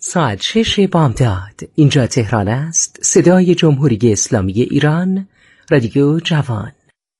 ساعت 6 بامداد. اینجا تهران است. صدای جمهوری اسلامی ایران، رادیو جوان.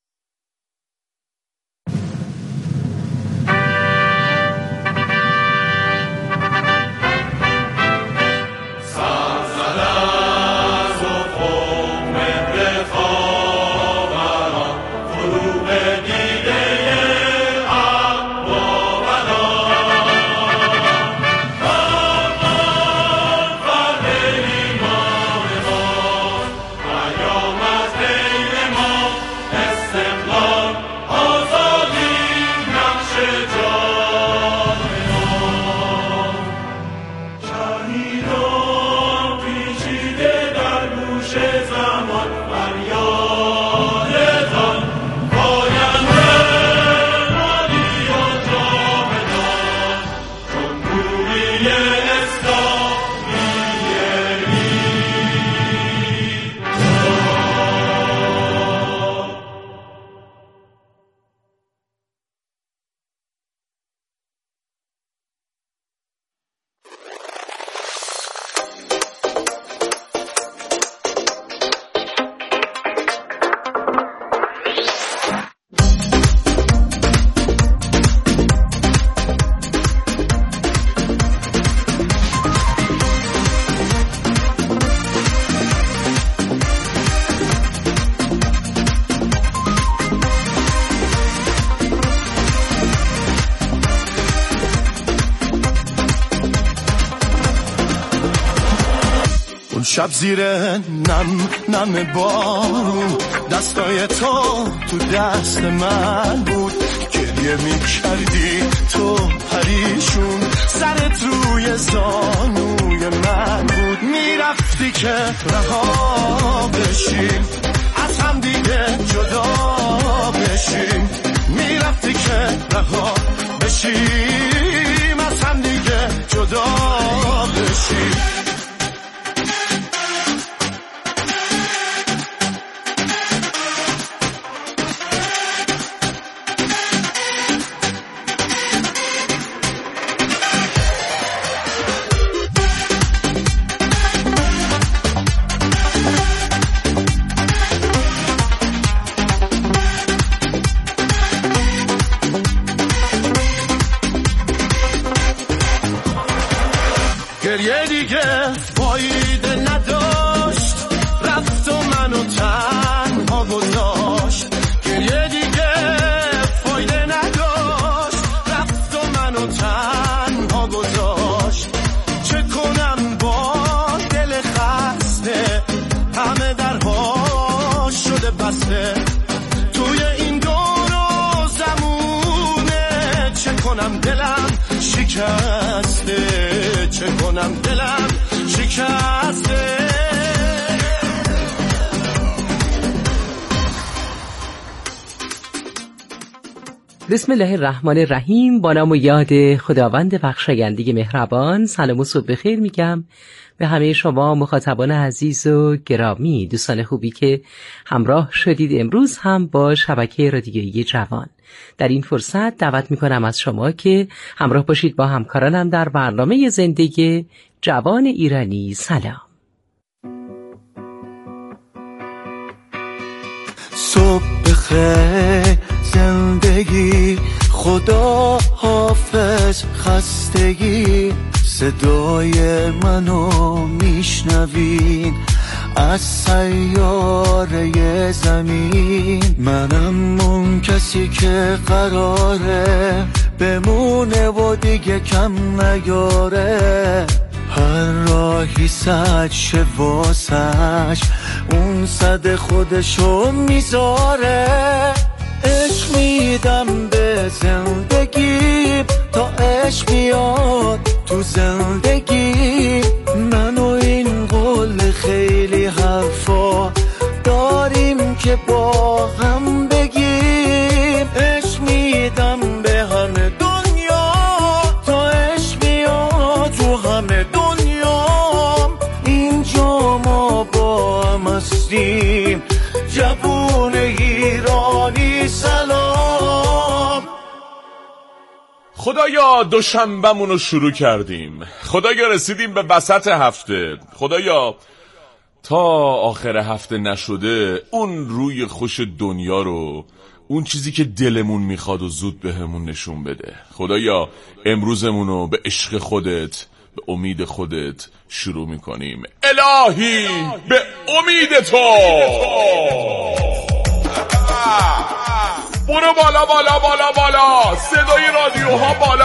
شب زیر نم بارون دستای تو دست من بود، گریه می کردی تو پریشون، سرت روی زانوی من بود، میرفتی که رها بشیم از هم دیگه جدا بشیم، میرفتی که رها بشیم از هم دیگه جدا بشیم. گریه دیگه فایده نداشت، رفت و منو تنها گذاشت، گریه دیگه فایده نداشت، رفت و منو تنها گذاشت، چه کنم با دل خسته، همه درها شده بسته، توی این دور و زمونه، چه کنم دلم شکسته، چه کنم دلم شکسته. بسم الله الرحمن الرحیم. با نام و یاد خداوند بخشاینده مهربان. سلام و صبح بخیر میگم به همه شما مخاطبان عزیز و گرامی، دوستان خوبی که همراه شدید امروز هم با شبکه رادیویی جوان. در این فرصت دعوت میکنم از شما که همراه باشید با همکارانم در برنامه زندگی جوان ایرانی. سلام. صبح بخیر زندگی، خدا حافظ خستگی، صدای منو میشنوین از سیاره زمین، منم اون کسی که قراره بمونه و دیگه کم نیاره، هر راهی سد شه واسش اون صد خودشو میذاره، عشق میدم به زندگی تا عشق بیاد تو زندگی، من و این قول خیلی حرفا داریم که با هم بگیم، عشق میدم به همه دنیا تا عشق بیاد تو همه دنیا، اینجا ما با هم هستیم جوون ایرانی. سلام خدایا دوشنبه‌مون رو شروع کردیم، خدایا رسیدیم به وسط هفته، خدایا تا آخر هفته نشده اون روی خوش دنیا رو، اون چیزی که دلمون میخواد و زود بهمون نشون بده. خدایا امروزمون رو به عشق خودت، به امید خودت شروع میکنیم. الهی به امید تو. برو بالا بالا بالا بالا، صدای رادیوها بالا.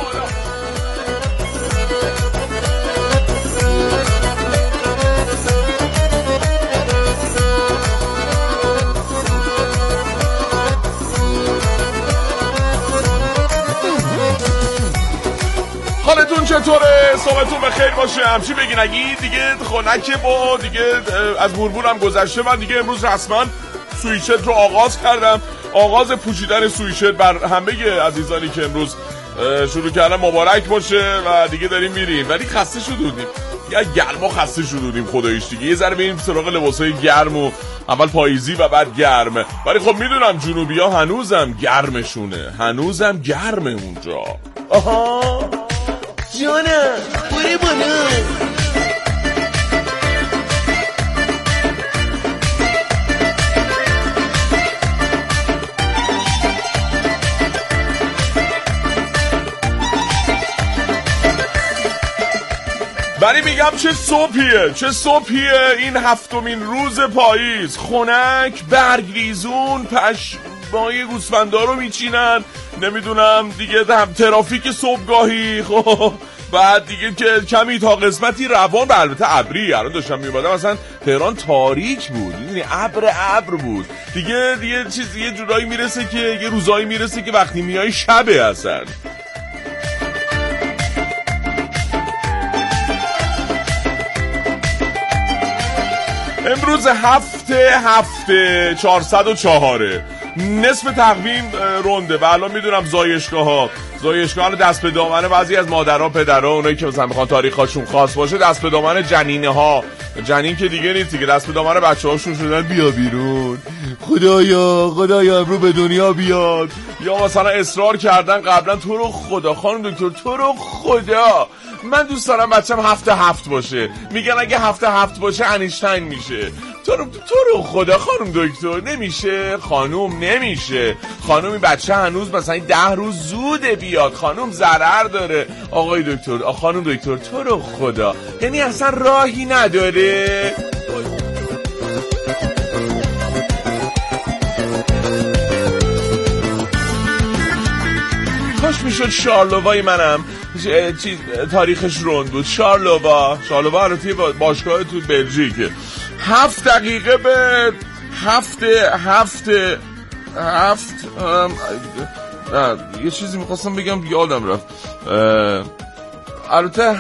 حالتون چطوره؟ صحبتون بخیر باشه. همچی بگین اگه دیگه خنکه با دیگه از مرمورم گذشته. من دیگه امروز رسما سویچت رو آغاز کردم. آغاز پوشیدن سویچت بر همه عزیزانی که امروز شروع کردن مبارک باشه و دیگه داریم میریم. ولی خسته شدودیم یا گرما خسته شدودیم خداییش دیگه. یه ذره بریم سراغ لباسای گرم و اول پاییزی و بعد گرم. ولی خب میدونم جنوبی‌ها هنوزم گرمشونه، هنوزم گرمه اونجا. آها جانم بوری بانو. ولی میگم چه صبحیه این هفتمین روز پاییز. خنک، برگریزون، پشمای گوسفندا رو میچینن، نمیدونم دیگه ترافیک صبحگاهی. خب بعد دیگه که کمی تا قسمتی روان، به البته ابری. الان داشتم میومدم مثلا تهران تاریک بود، یعنی ابر بود دیگه چیز یه جورایی میرسه که یه روزایی میرسه که وقتی میای شبه اصلا. امروز هفته 404 نصف تقویم رونده و الان میدونم زایشگاه دست به دامنه بعضی از مادرها پدرها، اونایی که مثلا میخوان تاریخشون خاص باشه، دست به دامن جنینه ها. جنین که دیگه نیست دیگه، دست به دامن بچه‌هاشون شدن بیا بیرون، خدایا امرو به دنیا بیاد. یا مثلا اصرار کردن قبلا تو رو خدا خانم دکتر، تو رو خدا من دوست دارم بچم هفت باشه. میگن اگه هفت باشه انیشتین میشه. تو رو خدا خانم دکتر نمیشه. خانوم نمیشه. خانومی بچه هنوز مثلا 10 روز زوده بیاد. خانوم ضرر داره. آقای دکتر، خانم دکتر تو رو خدا، یعنی اصلا راهی نداره. کاش میشد شارلووای منم تاریخش روند بود. شارلووا البته باشگاه تو بلژیکه. 7 دقیقه به یه چیزی میخواستم بگم یادم رفت. البته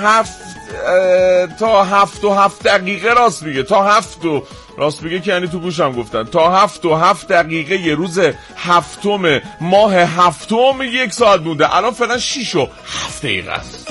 7 دقیقه راست میگه. راست میگه که یعنی تو گوشم گفتن تا 7 دقیقه یه روز هفتم ماه هفتم 1 ساعت مونده. الان فعلا 6 و 7 دقیقه است.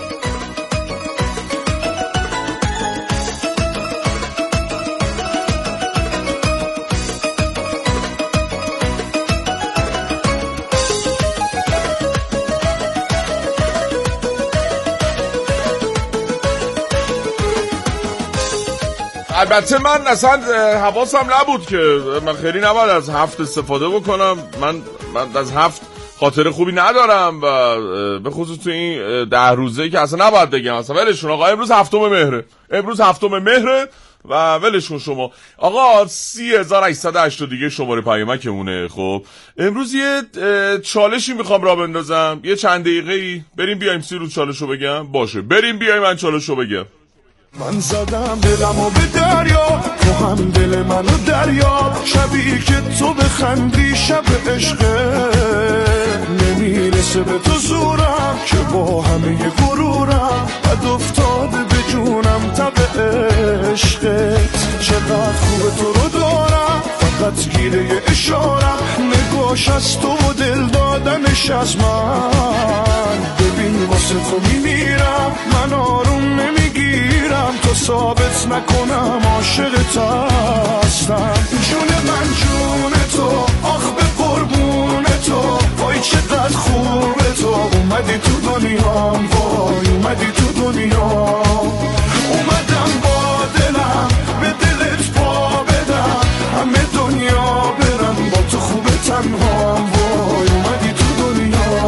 البته من اصلا حواسم نبود که من خیلی نباید از 7 استفاده بکنم. من از 7 خاطر خوبی ندارم و به خصوص تو این 10 روزه که اصلا نباید بگم. اصلا ولشون آقا، امروز هفتم مهره و ولشون شما آقا. 3880 دیگه شماره پیامکمونه. خب امروز یه چالشی میخوام راه بندازم، یه چند دقیقه‌ای بریم بیایم 30 روز چالشو بگم. باشه بریم بیایم من چالشو بگم. من زدم دلمو به دریا، تو هم دل منو دریا. شبی که تو بخندی شب عشقه، نمیرسه به تو زورم که با همه غرورم بد افتاده به جونم تب عشقت. چقدر خوبه تو رو دارم، فقط گیره اشارم، نگاش از تو و دل دادنش از من. ببین واسه تو میمیرم، من آروم نمیگیرم تو ثابت نکنم عاشقت هستم. جون من جون تو، آخ به قربون تو، وای چقدر خوبه تو. اومدی تو دنیا، وای اومدی تو دنیا. اومدم با دلم به دلت پا بدم، همه دنیا برم با تو خوب تنها، وای اومدی تو دنیا.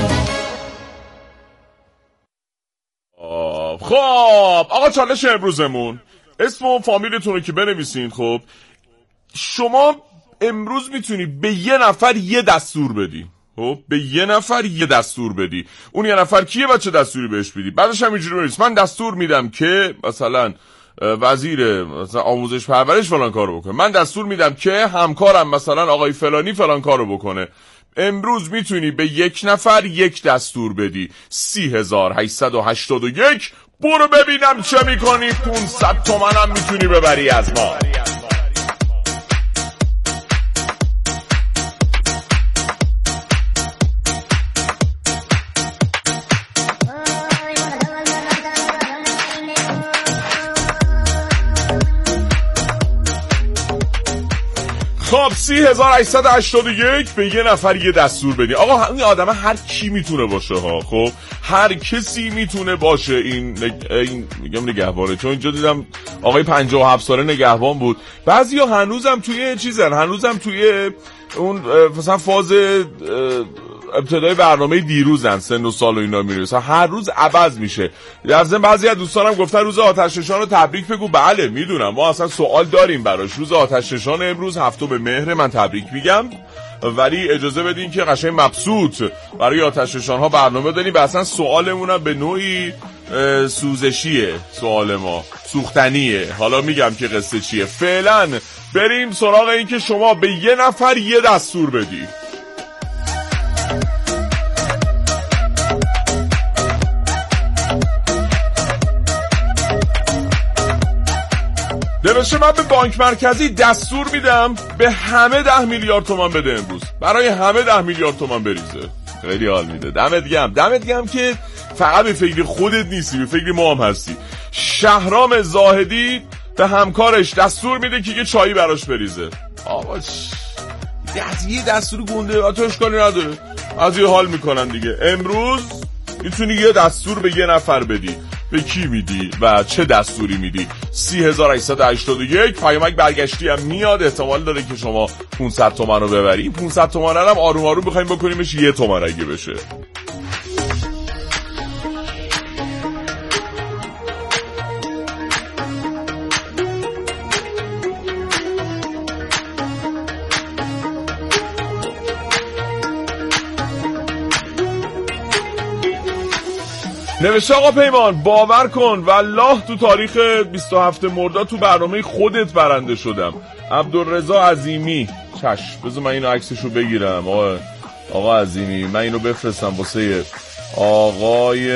خب آقا چالش امروزمون، اسم و فامیلتون رو که بنویسین. خب شما امروز میتونی به یه نفر یه دستور بدی. خب به یه نفر یه دستور بدی، اون یه نفر کیه و چه دستوری بهش بدی؟ بعدش هم اینجوری بنویس من دستور میدم که مثلا وزیر مثلا آموزش پرورش فلان کارو بکنه، من دستور میدم که همکارم مثلا آقای فلانی فلان کارو بکنه. امروز میتونی به یک نفر یک دستور بدی. 3881 برو ببینم چه میکنی. 500 تومنم میتونی ببری از ما. خب 3881 به یه نفر یه دستور بدی. آقا این آدمه هر کی میتونه باشه ها. خب هر کسی میتونه باشه. این میگم نگهبانه، چون اینجا دیدم آقای 57 ساله نگهبان بود. بعضیا هنوزم توی چیزن، هنوزم توی اون مثلا فاز ابتدای برنامه دیروزن، سن و سال و اینا میرسه، هر روز عوض میشه. در ضمن بعضی از دوستانم گفتن روز آتش نشان رو تبریک بگو. بله میدونم، ما اصلا سوال داریم براش. روز آتش نشان امروز 7 مهر، من تبریک میگم، ولی اجازه بدین که قشنگ مبسوط برای آتش نشان ها برنامه داریم. و اصلا سوالمون هم به نوعی سوزشیه، سوال ما سوختنیه. حالا میگم که قصه چیه. فعلا بریم سراغ این که شما به یه نفر یه دستور بدی. نوشته من به بانک مرکزی دستور میدم به همه 10 میلیارد تومان بده امروز، برای همه 10 میلیارد تومان بریزه. خیلی حال میده. دمت گرم که فقط به فکر خودت نیستی، به فکر ما هم هستی. شهرام زاهدی به همکارش دستور میده که یه چایی براش بریزه. آقا یه دستور گنده تو اشکالی نداره، از یه حال میکنن دیگه. امروز میتونی یه دستور به یه نفر بدی. به کی میدی و چه دستوری میدی؟ 3881 پیامک برگشتی هم میاد. احتمال داره که شما 500 تومن رو ببری. این 500 تومن هم آروم آروم بخوایم بکنیمش 1 تومن اگه بشه. نوشته آقا پیمان باور کن والله تو تاریخ 27 مرداد تو برنامه خودت برنده شدم. عبدالرضا عظیمی. چشم بذار من اینو عکسشو بگیرم. آقا عظیمی من اینو بفرستم واسه آقای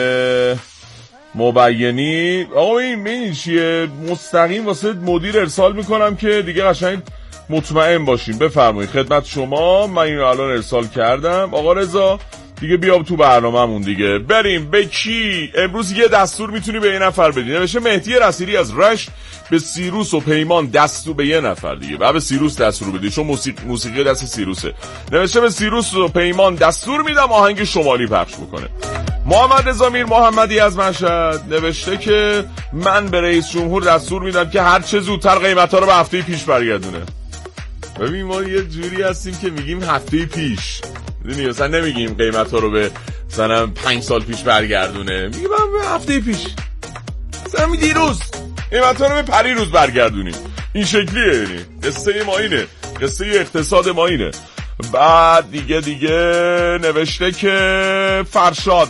مبینی. آقا این چیه؟ مستقیم واسه مدیر ارسال میکنم که دیگه قشنگ مطمئن باشین. بفرمایید خدمت شما. من اینو الان ارسال کردم. آقا رضا دیگه بیا تو برنامه‌مون دیگه. بریم به کی؟ امروز یه دستور میتونی به یه نفر بدی. نوشته مهدی رسیلی از رشت به سیروس و پیمان دستور به یه نفر دیگه. بعد به سیروس دستور بدی چون موسیقی دست سیروسه. نوشته به سیروس و پیمان دستور میدم آهنگ شمالی پخش بکنه. محمد رضا میر محمدی از مشهد نوشته که من به رئیس جمهور دستور میدم که هر چه زودتر قیمتا رو به هفته پیش برگردونه. ببین ما یه جوری هستیم که میگیم هفته پیش، میدونی مثلا نمیگیم قیمتا رو به مثلا 5 سال پیش برگردونه، میگیم به هفته پیش، مثلا می دیروز قیمتا رو به پریروز برگردونیم. این شکلیه. یعنی قصه ما اینه، قصه اقتصاد ما اینه. بعد دیگه نوشته که فرشاد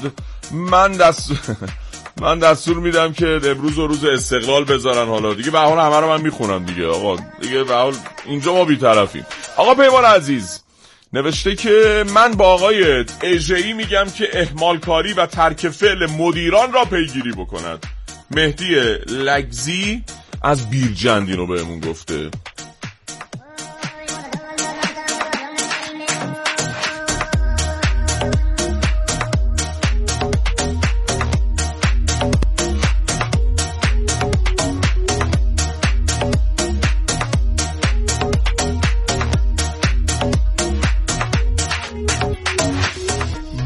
من دستور میدم که امروز و روز استقلال بذارن. حالا دیگه به حال همه رو من میخونم دیگه. آقا دیگه به حال اینجا ما بی‌طرفیم. آقا پیمان عزیز نوشته که من با آقای اژه‌ای میگم که اهمال کاری و ترک فعل مدیران را پیگیری بکند. مهدی لگزی از بیرجند اینو بهمون گفته.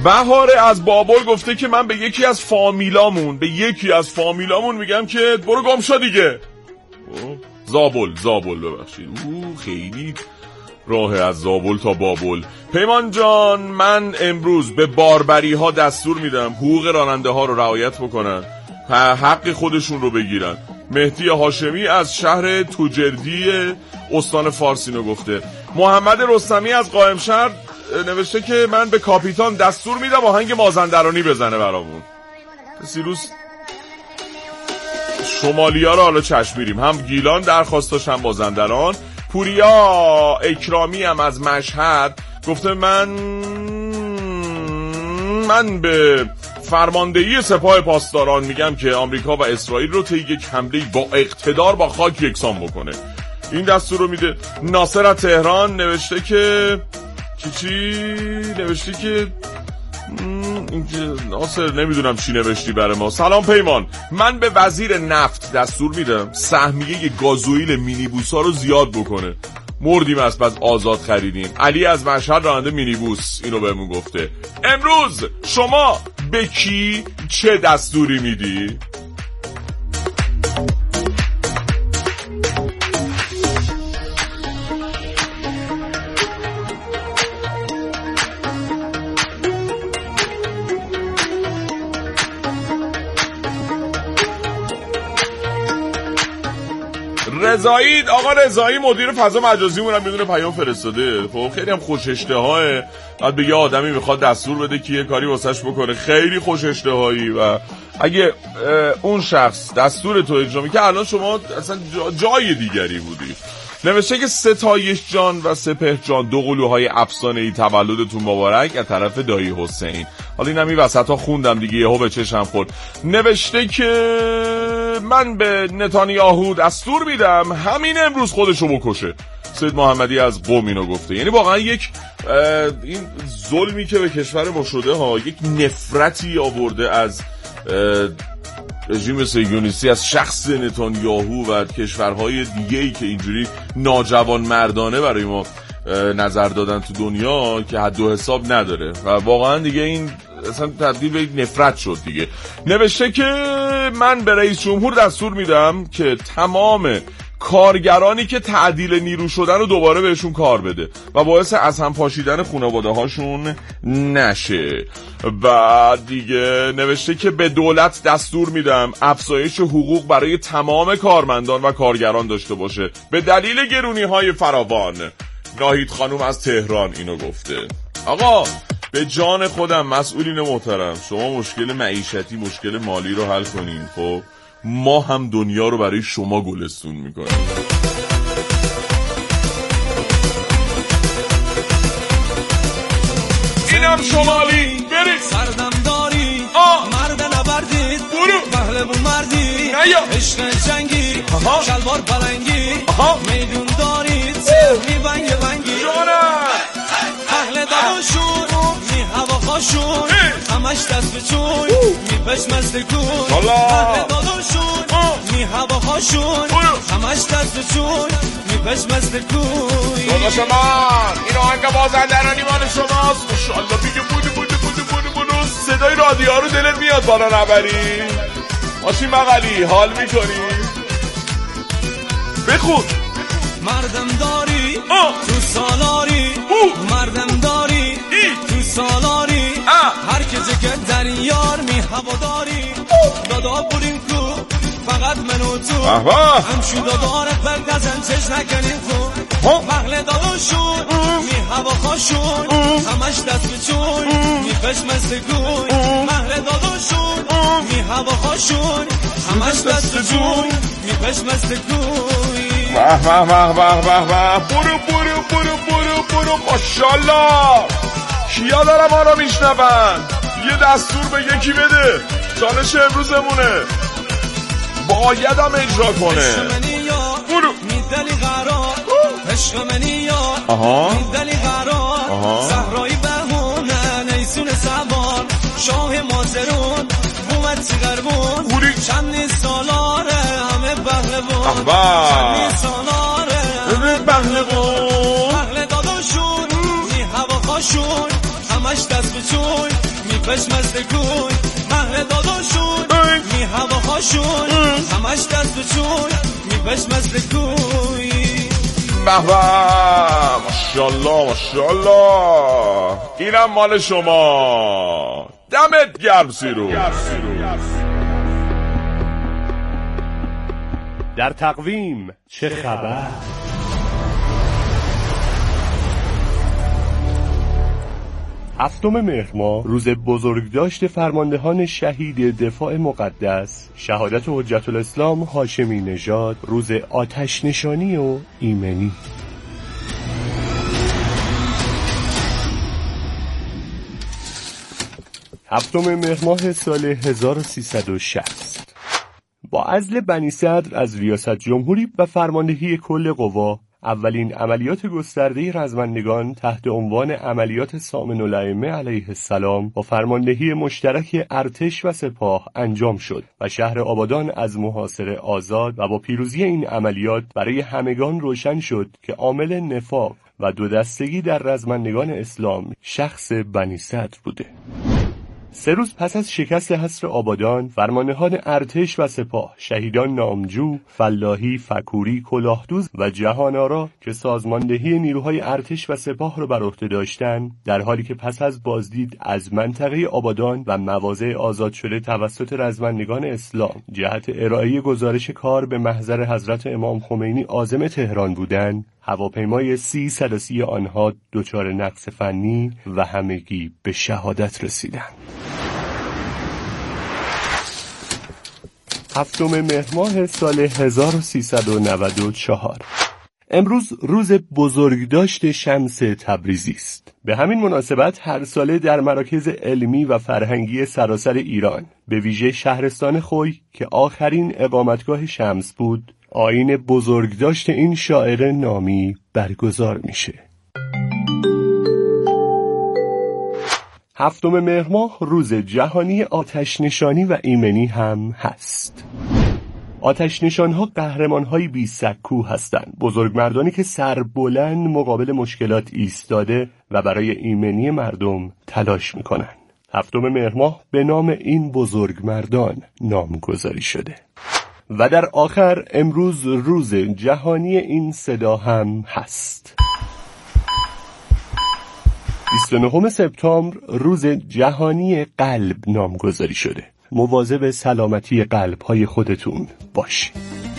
بهار از بابل گفته که من به یکی از فامیلامون میگم که برو گم شو دیگه. زابل ببخشید. خیلی راه از زابل تا بابل. پیمان جان من امروز به باربری ها دستور میدم حقوق راننده ها رو رعایت بکنن، حق خودشون رو بگیرن. مهدی هاشمی از شهر توجردی استان فارس اینو گفته. محمد رستمی از قائمشهر نوشته که من به کاپیتان دستور میدم آهنگ مازندرانی بزنه برامون. سیروس شمالیا رو حالا چشم میریم، هم گیلان درخواستش هم مازندران. پوریا اکرامی هم از مشهد گفته من به فرماندهی سپاه پاسداران میگم که آمریکا و اسرائیل رو طی یک حمله با اقتدار با خاک یکسان بکنه. این دستور رو میده. ناصر از تهران نوشته که نوشته که ناصر نمیدونم چی نوشتی برای ما. سلام پیمان، من به وزیر نفت دستور میدم سهمیه گازوئیل مینیبوسا رو زیاد بکنه. مردیم از پس آزاد خریدیم. علی از مشهد راننده مینیبوس اینو بهمون گفته. امروز شما به کی چه دستوری میدی؟ آقا رضایی مدیر فضا مجازی مونم میدونه پیام فرستاده. خب خیلی هم خوش اشتهاه، بعد به یه آدمی میخواد دستور بده که یه کاری واسش بکنه. خیلی خوش اشتهایی و اگه اون شخص دستور تو اجرا میکنه الان شما اصلا جای دیگری بودی. نوشته که ستایش جان و سپهر جان دو قلوهای افسانه‌ای تولدتون مبارک از طرف دایی حسین. حالا اینم این وسط ها خوندم دیگه یهو به چشم خورد. نوشته که من به نتانیاهو دستور میدم همین امروز خودشو بکشه. سید محمدی از قم اینو گفته. یعنی واقعا یک این ظلمی که به کشور ما شده ها، یک نفرتی آورده از رژیم صهیونیستی از شخص نتانیاهو و کشورهای دیگه‌ای که اینجوری ناجوان مردانه برای ما نظر دادن تو دنیا که حد و حساب نداره و واقعا دیگه این اصلا تبدیل به یک نفرت شد دیگه. نوشته که من به رئیس جمهور دستور میدم که تمام کارگرانی که تعدیل نیرو شدن رو دوباره بهشون کار بده و باعث از هم پاشیدن خانواده هاشون نشه. و دیگه نوشته که به دولت دستور میدم افزایش حقوق برای تمام کارمندان و کارگران داشته باشه به دلیل گرونی های فراوان. ناهید خانوم از تهران اینو گفته. آقا به جان خودم مسئولین محترم، شما مشکل معیشتی مشکل مالی رو حل کنین، خب ما هم دنیا رو برای شما گلستون میکنیم. اینم شمالی برید سردم داری مرد نبردید پهلوون مردی عشق جنگی شلوار پلنگی میدون دارید سهمی بنگی اهل داداشون می هوا خاشون همش دست به چون می پشمست کن. اهل داداشون می هوا خاشون همش دست به چون می پشمست کن. داداش من این آهنگ مازندرانی مال شماست. ماشاءالله دیگه بودو صدای رادیو رو دلت میاد بالا نبری؟ ماشین بغلی حال میکنی؟ بخون. مردم داری تو سالاری مردم داری تو سالاری هر کسی که در یار می هوا داری دادا بودیم کو فقط من و تو همشون دادارت بردازن چش نکنیم تو مغل داداشون می هوا خاشون همش دست بچون می پشمست گوی مغل داداشون می هوا خاشون همش دست بچون می پشمست گوی. برو ماشاءالله. کیا دارم آنها میشنون؟ یه دستور به یکی بده، چالش امروزمونه، بایدم اجرا کنه. برو میدلی قرار عشق منی یار میدلی قرار زهرایی بهونه نیسون سوار شاه مازرون بومد سیغربون چند سالاره همه بغلبون چند سالاره همه بغلبون بغل داداشون می هوا خاشون همش دست بچون بشمزده کوی مهر داداشون می هواهاشون همش دست و چون می بشمزده کوی. بابا ماشاءالله ماشاءالله، اینم مال شما، دمت گرم سیرو. در تقویم چه خبر؟ هفتم مهر ماه روز بزرگداشت فرماندهان شهید دفاع مقدس شهادت حجت الاسلام هاشمی نژاد، روز آتش نشانی و ایمنی. هفتم مهر ماه سال 1360 با عزل بنی صدر از ریاست جمهوری و فرماندهی کل قوا، اولین عملیات گسترده رزمندگان تحت عنوان عملیات سامن الائمه علیه السلام با فرماندهی مشترک ارتش و سپاه انجام شد و شهر آبادان از محاصره آزاد و با پیروزی این عملیات برای همگان روشن شد که عامل نفاق و دو دستگی در رزمندگان اسلام شخص بنی صدر بوده. 3 روز پس از شکست حصر آبادان، فرماندهان ارتش و سپاه، شهیدان نامجو، فلاحی، فکوری، کلاهدوز و جهان‌آرا که سازماندهی نیروهای ارتش و سپاه را بر عهده داشتند، در حالی که پس از بازدید از منطقه آبادان و مواضع آزاد شده توسط رزمندگان اسلام جهت ارائه گزارش کار به محضر حضرت امام خمینی عازم تهران بودند، هواپیمای C-130 آنها دچار نقص فنی و همگی به شهادت رسیدند. هفتم مهر ماه سال 1394 امروز روز بزرگداشت شمس تبریزی است. به همین مناسبت هر ساله در مراکز علمی و فرهنگی سراسر ایران، به ویژه شهرستان خوی که آخرین اقامتگاه شمس بود، آیین بزرگداشت این شاعر نامی برگزار میشه. هفتم مهر ماه روز جهانی آتش نشانی و ایمنی هم هست. آتش نشان‌ها قهرمان‌های بی سکو هستند، بزرگمردانی که سربلند مقابل مشکلات ایستاده و برای ایمنی مردم تلاش می‌کنند. هفتم مهر ماه به نام این بزرگمردان نامگذاری شده. و در آخر امروز روز جهانی این صدا هم هست. 29 سپتامبر روز جهانی قلب نامگذاری شده. مواظب سلامتی قلب‌های خودتون باشید.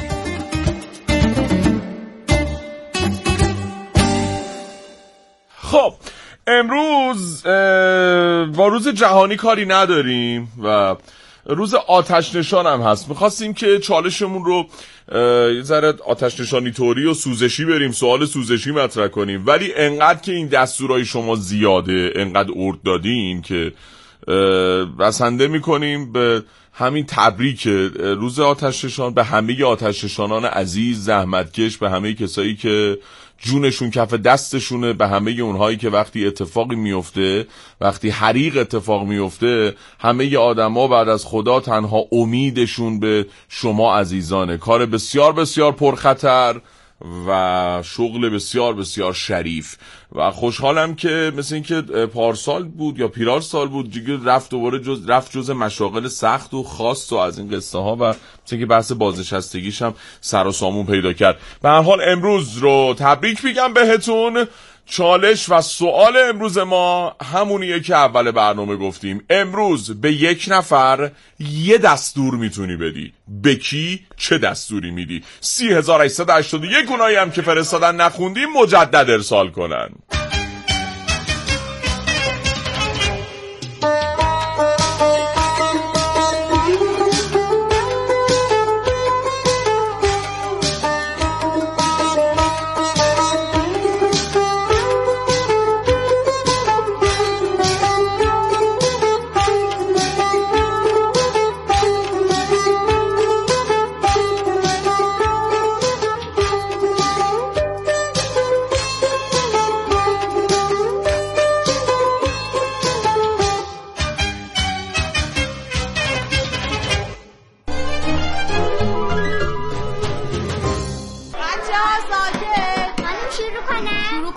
خب امروز با روز جهانی کاری نداریم و روز آتش نشان هم هست. میخواستیم که چالشمون رو یه ذره آتش نشانی طوری و سوزشی بریم، سوال سوزشی مطرح کنیم، ولی انقدر که این دستورای شما زیاده، انقدر ارد دادین که بسنده میکنیم به همین تبریک روز آتش نشان به همه آتش نشانان عزیز، زحمتکش، به همه کسایی که جونشون کف دستشونه، به همه اونهایی که وقتی اتفاقی میفته، وقتی حریق اتفاق میفته، همه آدما بعد از خدا تنها امیدشون به شما عزیزانه. کار بسیار بسیار پرخطر و شغل بسیار بسیار شریف و خوشحالم که مثل این که پارسال بود یا پیرار سال بود دیگه رفت دوباره جز مشاغل سخت و خاص و از این قصه ها و مثل این که بحث بازنشستگیش هم سر و سامون پیدا کرد. به هر حال امروز رو تبریک میگم بهتون. چالش و سوال امروز ما همونیه که اول برنامه گفتیم. امروز به یک نفر یه دستور میتونی بدی. به کی چه دستوری میدی؟ 3881 اونایی هم که فرستادن نخوندیم مجدد ارسال کنن.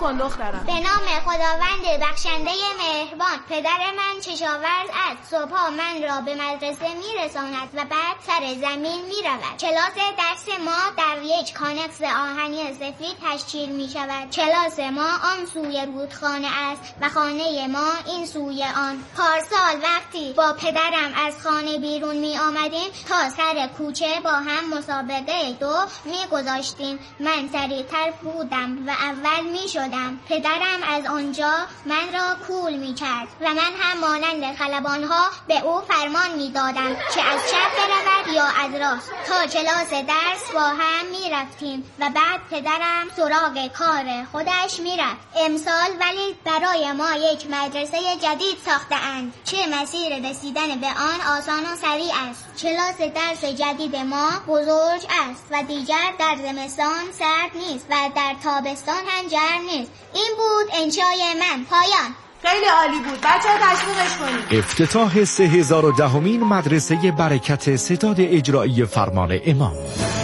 کن دخترم. به نام خداوند بخشنده مهربان. پدر من کشاورز است. صبحا من را به مدرسه میرساند و بعد سر زمین میرود. کلاس درس ما در یک کانکس آهنی سفید تشکیل می شود. کلاس ما آن سوی رودخانه است و خانه ما این سوی آن. پارسال وقتی با پدرم از خانه بیرون می آمدیم تا سر کوچه با هم مسابقه دو می گذاشتیم. من سریعتر بودم و اول می شدم. پدرم از آنجا من را کول می کرد و من هم مانند خلبانها به او فرمان می دادم که از چپ برود یا از راست. تا کلاس درس با هم می رفتیم و بعد پدرم سراغ کار خودش می رفت. امسال ولی برای ما یک مدرسه جدید ساخته اند که مسیر رسیدن به آن آسان و سریع است. کلاس درس جدید ما بزرگ است و دیگر در زمستان سرد نیست و در تابستان هم گرم نیست. این بود انشای من. پایان. خیلی عالی بود. بچه‌ها تشویقش کنید. افتتاح 3010مین مدرسه برکت ستاد اجرایی فرمان امام.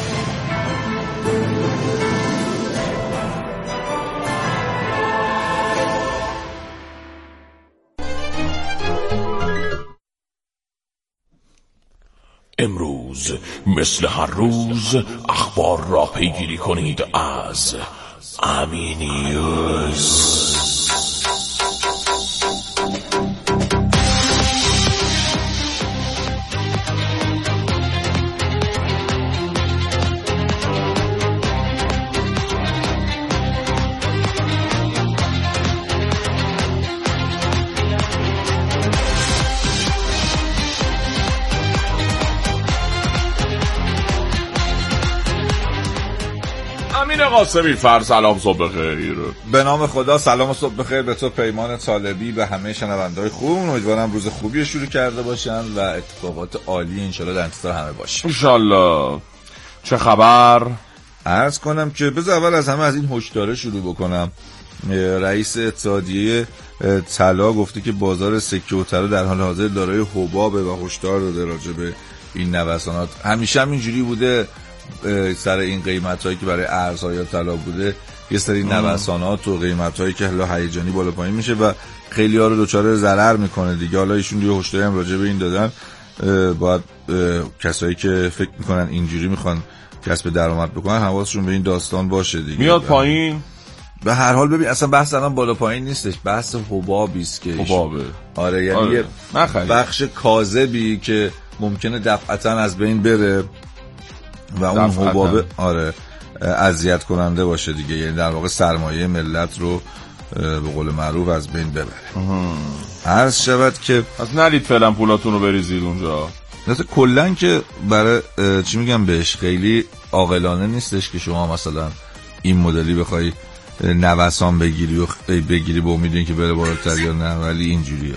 امروز مثل هر روز اخبار را پیگیری کنید از امینیوز. امین قاسمی فر سلام صبح بخیر. به نام خدا سلام و صبح بخیر به تو پیمان طالبی، به همه شنونده‌های خوب. امیدوارم روز خوبی شروع کرده باشن و اتفاقات عالی انشالله در انتظار همه باشه انشالله. چه خبر؟ عرض کنم که بذار اول از همه از این هشدار شروع بکنم. رئیس اتحادیه طلا گفته که بازار سکه و طلا در حال حاضر دارای حبابه و هشدار داده راجع به این نوسانات. همیشه هم اینجوری بوده سر این قیمتایی که برای ارزهای طلا بوده، یه سری نوسانات و قیمتایی که حالا هیجانی بالا پایین میشه و خیلی‌ها رو دچار ضرر میکنه دیگه. حالا ایشون یه هشداری هم راجع به این دادن. باید کسایی که فکر میکنن اینجوری میخوان کسب درآمد بکنن حواسشون به این داستان باشه دیگه. میاد پایین. به هر حال ببین اصلا بحث الان بالا پایین نیستش، بحث حبابی است که حبابه. آره یعنی یه بخش کاذبی که ممکنه دفعتاً از بین بره و اون حبابه آره اذیت کننده باشه دیگه، یعنی در واقع سرمایه ملت رو به قول معروف از بین ببره. عرض شود که از نرید فعلا پولاتون رو بریزید اونجا. مثلا کلن که برای چی میگم بهش خیلی عاقلانه نیستش که شما مثلا این مدلی بخوای نوسان بگیری به امید اینکه بره بالاتر یا نه، ولی اینجوریه.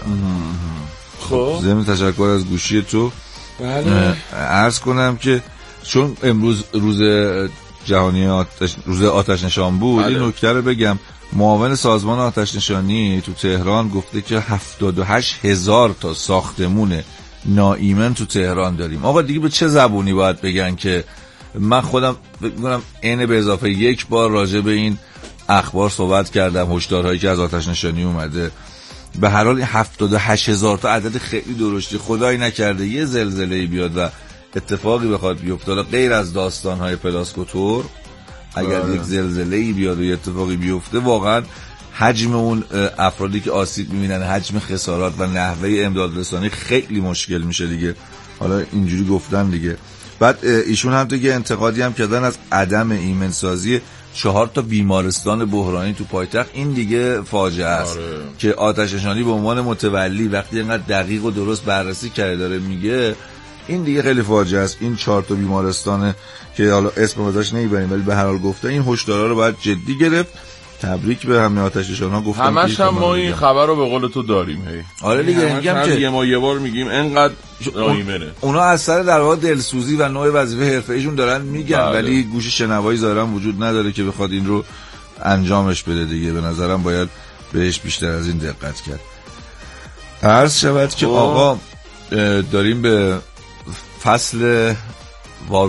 خب ضمن تشکر از گوشی تو. بله. عرض کنم که چون امروز روز جهانی روز آتش نشان بود، این نکته رو بگم. معاون سازمان آتش نشانی تو تهران گفته که 78,000 تا ساختمون ناایمن تو تهران داریم. آقا دیگه به چه زبونی باید بگن که من خودم فکر می‌کنم عین به اضافه یک بار راجع به این اخبار صحبت کردم، هشدارهایی که از آتش نشانی اومده. به هر حال 78,000 تا عدد خیلی درشتی. خدایی نکرده یه زلزله‌ای بیاد و اتفاقی بخواد بیفته، غیر از داستان‌های پلاسکوتور، اگر یک زلزله‌ای بیاد و اتفاقی بیفته، واقعا حجم اون افرادی که آسیب می‌بینن، حجم خسارات و نحوه امداد رسانی خیلی مشکل میشه دیگه. حالا اینجوری گفتن دیگه. بعد ایشون هم دیگه انتقادی هم کردن از عدم ایمنسازی 4 تا بیمارستان بحرانی تو پایتخت. این دیگه فاجعه است که آتش نشانی به عنوان متولی وقتی اینقدر دقیق و درست بررسی کرده داره میگه، این دیگه خیلی فاجعه است. این 4 تا بیمارستان که حالا اسم ازش نمیبریم ولی به هر حال گفته این هشدارا رو باید جدی گرفت. تبریک به همه آتش نشان‌ها. گفتم همش هم ما این خبر رو به قول تو داریم. هی آره دیگه، میگم که ما یه بار میگیم انقدر نایمنه. اونا از سر در واقع دلسوزی و نوع وظیفه حرفه‌ایشون دارن میگن، ولی گوش شنوایی ظاهرا وجود نداره که بخواد این رو انجامش بده دیگه. به نظرم باید بهش بیشتر از این دقت کرد. عرض شود که آقا داریم به فصل